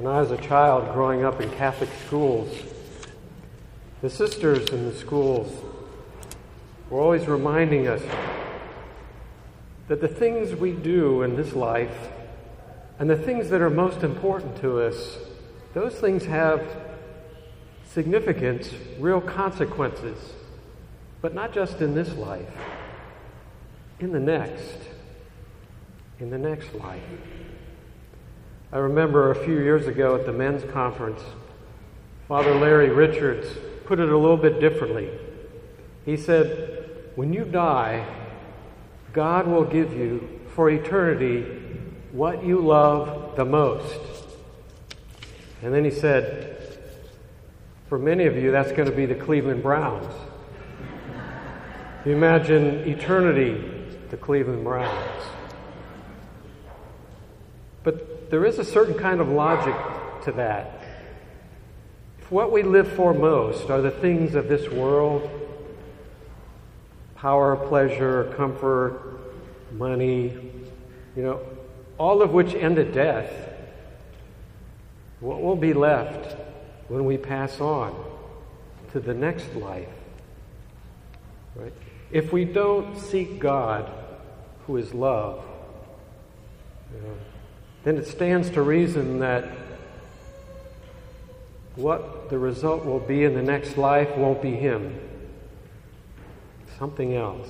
When I was a child growing up in Catholic schools, the sisters in the schools were always reminding us that the things we do in this life and the things that are most important to us, those things have significant, real consequences, but not just in this life, in the next life. I remember a few years ago at the men's conference, Father Larry Richards put it a little bit differently. He said, when you die, God will give you for eternity what you love the most. And then he said, for many of you, that's going to be the Cleveland Browns. You imagine eternity, the Cleveland Browns. But there is a certain kind of logic to that. If what we live for most are the things of this world, power, pleasure, comfort, money, all of which end at death, what will be left when we pass on to the next life? Right? If we don't seek God, who is love, then it stands to reason that what the result will be in the next life won't be Him. Something else.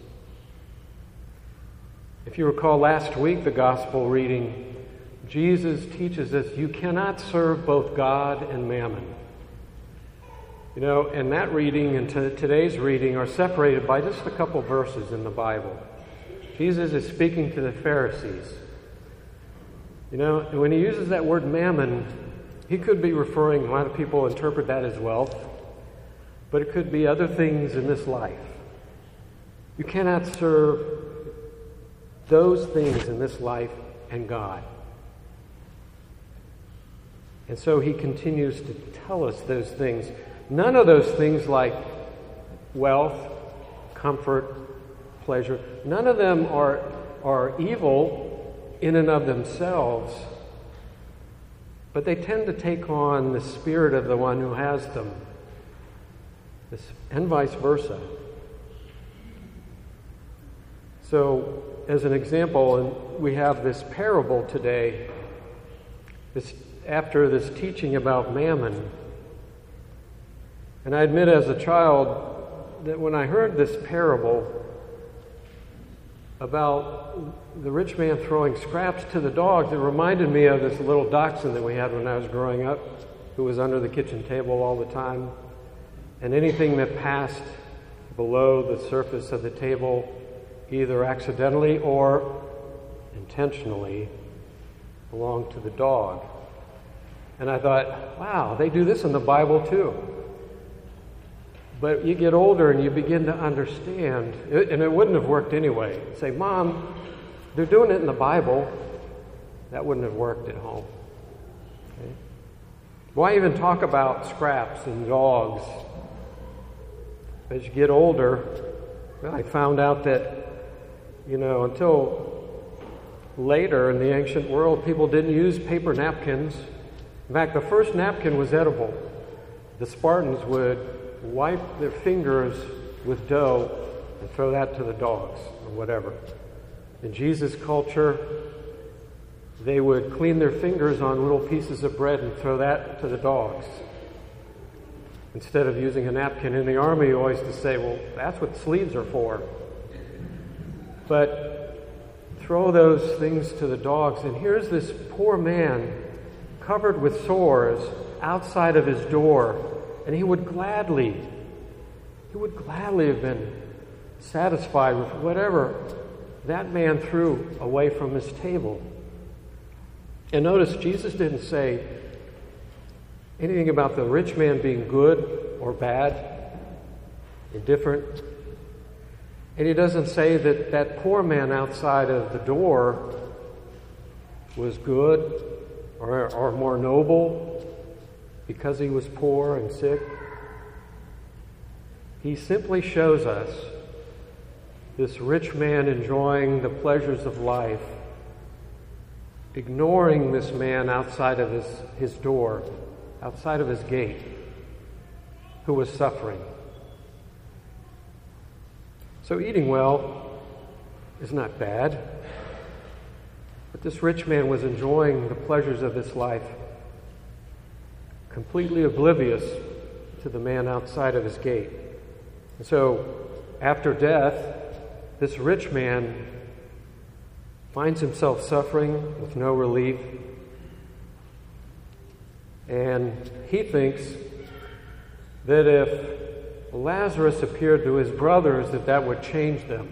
If you recall last week, the gospel reading, Jesus teaches us you cannot serve both God and mammon. And that reading and today's reading are separated by just a couple verses in the Bible. Jesus is speaking to the Pharisees. And when he uses that word mammon, he could be referring, a lot of people interpret that as wealth, but it could be other things in this life. You cannot serve those things in this life and God. And so he continues to tell us those things. None of those things like wealth, comfort, pleasure, none of them are evil in and of themselves, but they tend to take on the spirit of the one who has them, and vice versa. So, as an example, we have this parable today, after this teaching about mammon. And I admit as a child that when I heard this parable about the rich man throwing scraps to the dogs, it reminded me of this little dachshund that we had when I was growing up, who was under the kitchen table all the time. And anything that passed below the surface of the table, either accidentally or intentionally, belonged to the dog. And I thought, wow, they do this in the Bible too. But you get older and you begin to understand, and it wouldn't have worked anyway. Say, Mom, they're doing it in the Bible. That wouldn't have worked at home. Okay? Why even talk about scraps and dogs? As you get older, I found out that, until later in the ancient world, people didn't use paper napkins. In fact, the first napkin was edible. The Spartans would wipe their fingers with dough and throw that to the dogs or whatever. In Jesus' culture, they would clean their fingers on little pieces of bread and throw that to the dogs. Instead of using a napkin in the army, you always to say, well, that's what sleeves are for. But throw those things to the dogs. And here's this poor man covered with sores outside of his door. And he would gladly have been satisfied with whatever that man threw away from his table. And notice, Jesus didn't say anything about the rich man being good or bad, indifferent. And he doesn't say that that poor man outside of the door was good or more noble because he was poor and sick. He simply shows us this rich man enjoying the pleasures of life ignoring this man outside of his door, outside of his gate, who was suffering. So eating well is not bad, but this rich man was enjoying the pleasures of this life, completely oblivious to the man outside of his gate. And so after death, this rich man finds himself suffering with no relief, and he thinks that if Lazarus appeared to his brothers, that would change them,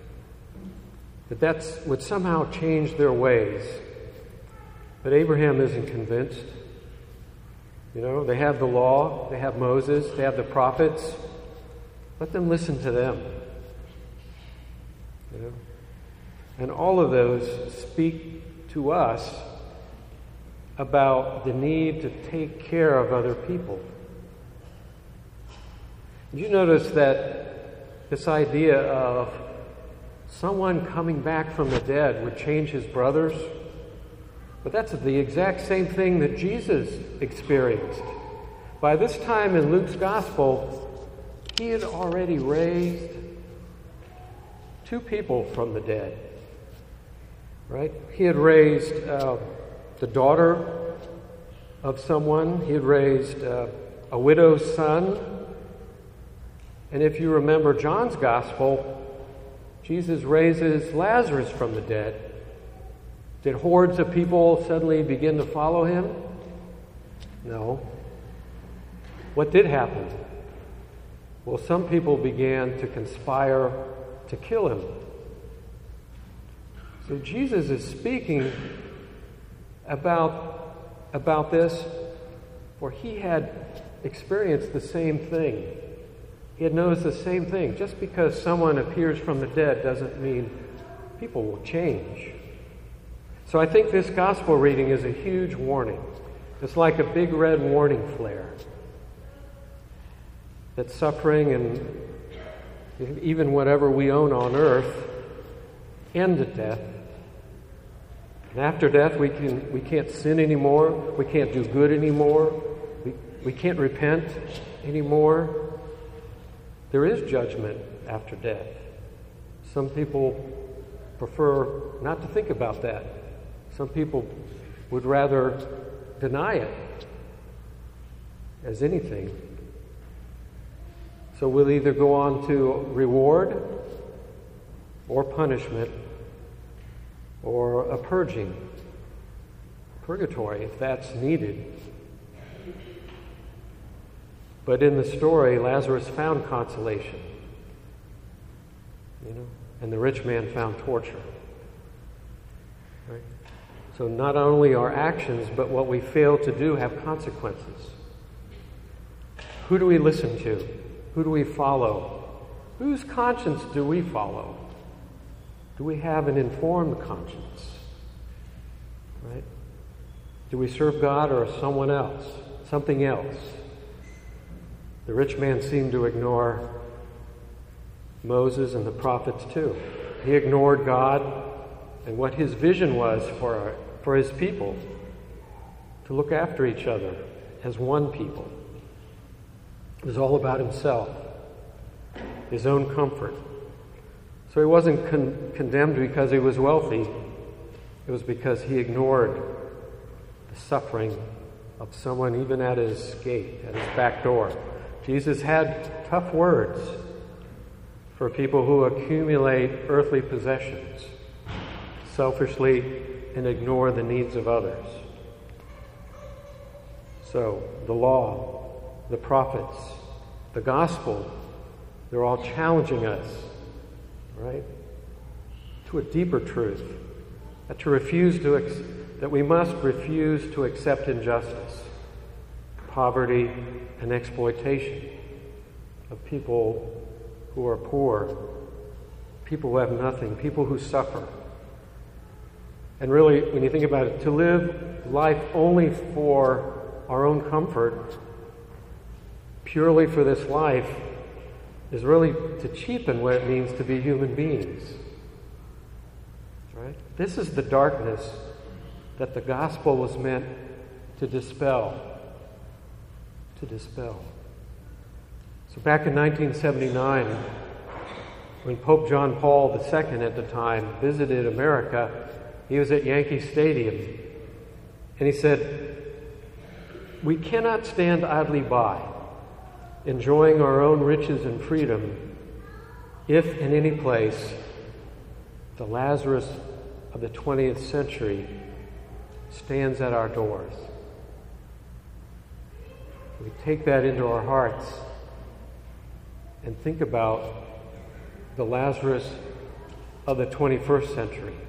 that would somehow change their ways. But Abraham isn't convinced. They have the law, they have Moses, they have the prophets. Let them listen to them. And all of those speak to us about the need to take care of other people. Did you notice that this idea of someone coming back from the dead would change his brothers? But that's the exact same thing that Jesus experienced. By this time in Luke's gospel, he had already raised 2 people from the dead. Right? He had raised the daughter of someone. He had raised a widow's son. And if you remember John's gospel, Jesus raises Lazarus from the dead. Did hordes of people suddenly begin to follow him? No. What did happen? Well, some people began to conspire to kill him. So Jesus is speaking about this, for he had experienced the same thing. He had noticed the same thing. Just because someone appears from the dead doesn't mean people will change. So I think this gospel reading is a huge warning. It's like a big red warning flare. That suffering and even whatever we own on earth end at death. And after death, we can't sin anymore. We can't do good anymore. We can't repent anymore. There is judgment after death. Some people prefer not to think about that. Some people would rather deny it as anything. So we'll either go on to reward or punishment or a purging, purgatory if that's needed. But in the story, Lazarus found consolation, and the rich man found torture. Right? So not only our actions, but what we fail to do have consequences. Who do we listen to? Who do we follow? Whose conscience do we follow? Do we have an informed conscience? Right? Do we serve God or someone else? Something else? The rich man seemed to ignore Moses and the prophets too. He ignored God and what his vision was for his people, to look after each other as one people. It was all about himself, his own comfort. So he wasn't condemned because he was wealthy. It was because he ignored the suffering of someone even at his gate, at his back door. Jesus had tough words for people who accumulate earthly possessions selfishly and ignore the needs of others. So the law, the prophets, the gospel, they're all challenging us, right, to a deeper truth, that we must refuse to accept injustice, poverty, and exploitation of people who are poor, people who have nothing, people who suffer. And really, when you think about it, to live life only for our own comfort, purely for this life, is really to cheapen what it means to be human beings. Right? This is the darkness that the gospel was meant to dispel. To dispel. So back in 1979, when Pope John Paul II at the time visited America, he was at Yankee Stadium, and he said, "We cannot stand idly by, enjoying our own riches and freedom, if in any place the Lazarus of the 20th century stands at our doors." We take that into our hearts and think about the Lazarus of the 21st century.